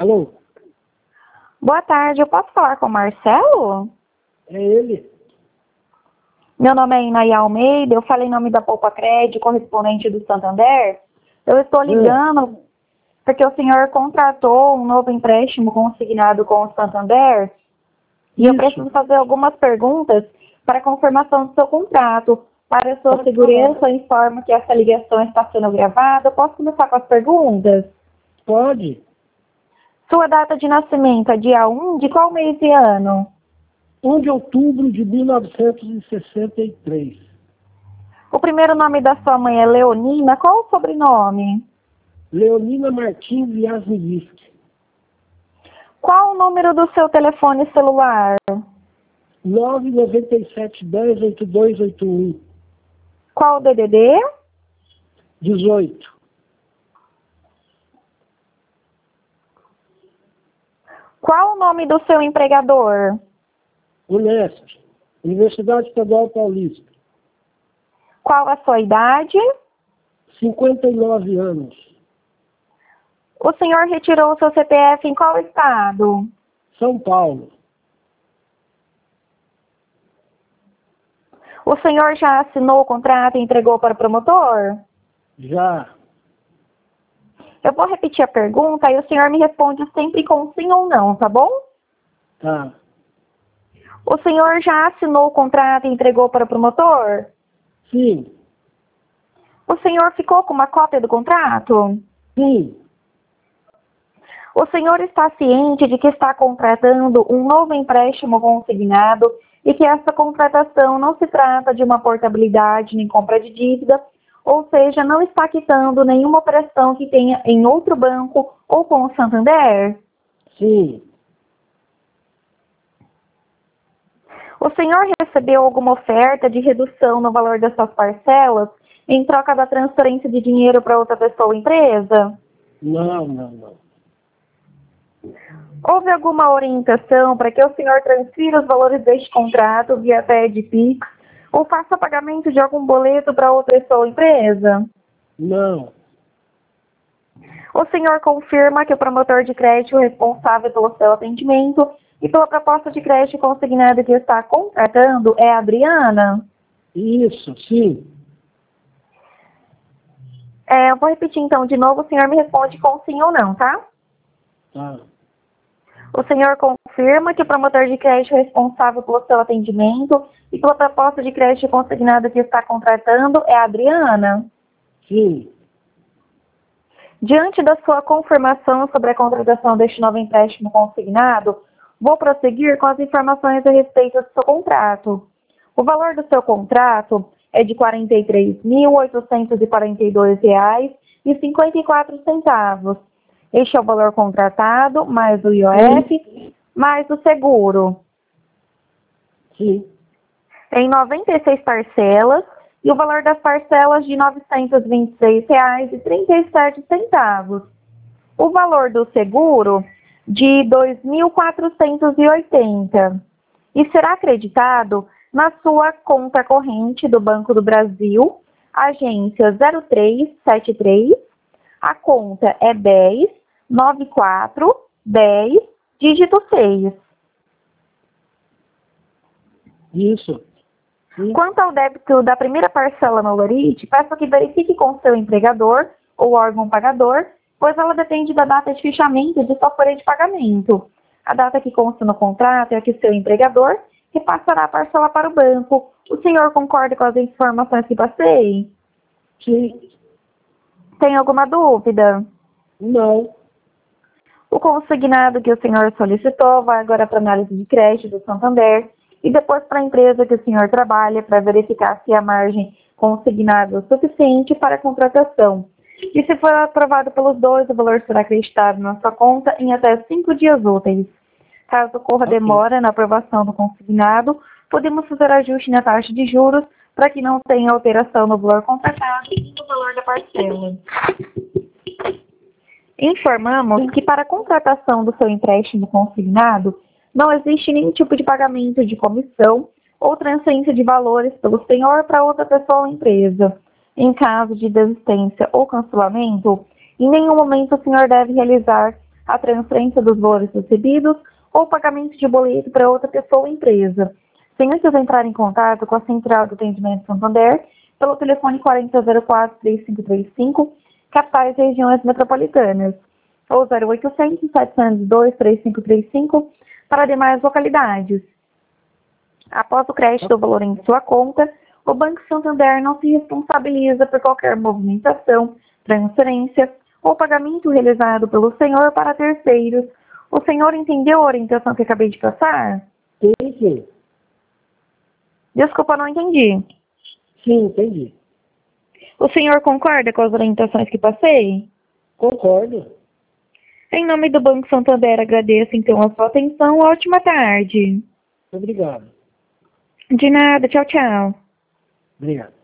Alô? Boa tarde, eu posso falar com o Marcelo? É ele? Meu nome é Inaí Almeida, eu falei em nome da Poupa Crédito, correspondente do Santander. Eu estou ligando porque o senhor contratou um novo empréstimo consignado com o Santander e eu preciso fazer algumas perguntas para confirmação do seu contrato. Para a sua segurança, eu informo que essa ligação está sendo gravada. Eu posso começar com as perguntas? Pode. Sua data de nascimento é dia 1 de qual mês e ano? 1 de outubro de 1963. O primeiro nome da sua mãe é Leonina. Qual o sobrenome? Leonina Martins Yasmiliski. Qual o número do seu telefone celular? 997108281. Qual o DDD? 18. Qual o nome do seu empregador? Unesp, Universidade Estadual Paulista. Qual a sua idade? 59 anos. O senhor retirou o seu CPF em qual estado? São Paulo. O senhor já assinou o contrato e entregou para o promotor? Já. Eu vou repetir a pergunta e o senhor me responde sempre com sim ou não, tá bom? Tá. O senhor já assinou o contrato e entregou para o promotor? Sim. O senhor ficou com uma cópia do contrato? Sim. O senhor está ciente de que está contratando um novo empréstimo consignado e que essa contratação não se trata de uma portabilidade nem compra de dívida, ou seja, não está quitando nenhuma operação que tenha em outro banco ou com o Santander? Sim. O senhor recebeu alguma oferta de redução no valor das suas parcelas em troca da transferência de dinheiro para outra pessoa ou empresa? Não. Houve alguma orientação para que o senhor transfira os valores deste contrato via TED Pix ou faça pagamento de algum boleto para outra pessoa ou empresa? Não. O senhor confirma que o promotor de crédito responsável pelo seu atendimento e pela proposta de crédito consignada que está contratando é a Adriana? Isso, sim. Eu vou repetir então de novo, o senhor me responde com sim ou não, tá? Tá. O senhor confirma que o promotor de crédito responsável pelo seu atendimento e pela proposta de crédito consignada que está contratando é a Adriana? Sim. Diante da sua confirmação sobre a contratação deste novo empréstimo consignado, vou prosseguir com as informações a respeito do seu contrato. O valor do seu contrato é de R$ 43.842,54. Este é o valor contratado, mais o IOF, mais o seguro. Sim. Em 96 parcelas, e o valor das parcelas de R$ 926,37. O valor do seguro de R$ 2.480. E será acreditado na sua conta corrente do Banco do Brasil, agência 0373. A conta é 109410, dígito 6. Isso. Sim. Quanto ao débito da primeira parcela no Lorite, peço que verifique com seu empregador ou órgão pagador, pois ela depende da data de fechamento de sua folha de pagamento. A data que consta no contrato é a que seu empregador repassará a parcela para o banco. O senhor concorda com as informações que passei? Sim. Tem alguma dúvida? Não. O consignado que o senhor solicitou vai agora para a análise de crédito do Santander e depois para a empresa que o senhor trabalha para verificar se a margem consignada é suficiente para a contratação. E se for aprovado pelos dois, o valor será acreditado na sua conta em até 5 dias úteis. Caso ocorra demora na aprovação do consignado, podemos fazer ajuste na taxa de juros para que não tenha alteração no valor contratado e no valor da parcela. Informamos que para a contratação do seu empréstimo consignado, não existe nenhum tipo de pagamento de comissão ou transferência de valores pelo senhor para outra pessoa ou empresa. Em caso de desistência ou cancelamento, em nenhum momento o senhor deve realizar a transferência dos valores recebidos ou pagamento de boleto para outra pessoa ou empresa, sem antes entrar em contato com a Central do Atendimento Santander pelo telefone 4004-3535, capitais e regiões metropolitanas, ou 0800-702-3535 para demais localidades. Após o crédito do valor em sua conta, o Banco Santander não se responsabiliza por qualquer movimentação, transferência ou pagamento realizado pelo senhor para terceiros. O senhor entendeu a orientação que acabei de passar? Sim. Desculpa, não entendi. Sim, entendi. O senhor concorda com as orientações que passei? Concordo. Em nome do Banco Santander, agradeço então a sua atenção. Ótima tarde. Obrigado. De nada. Tchau, tchau. Obrigado.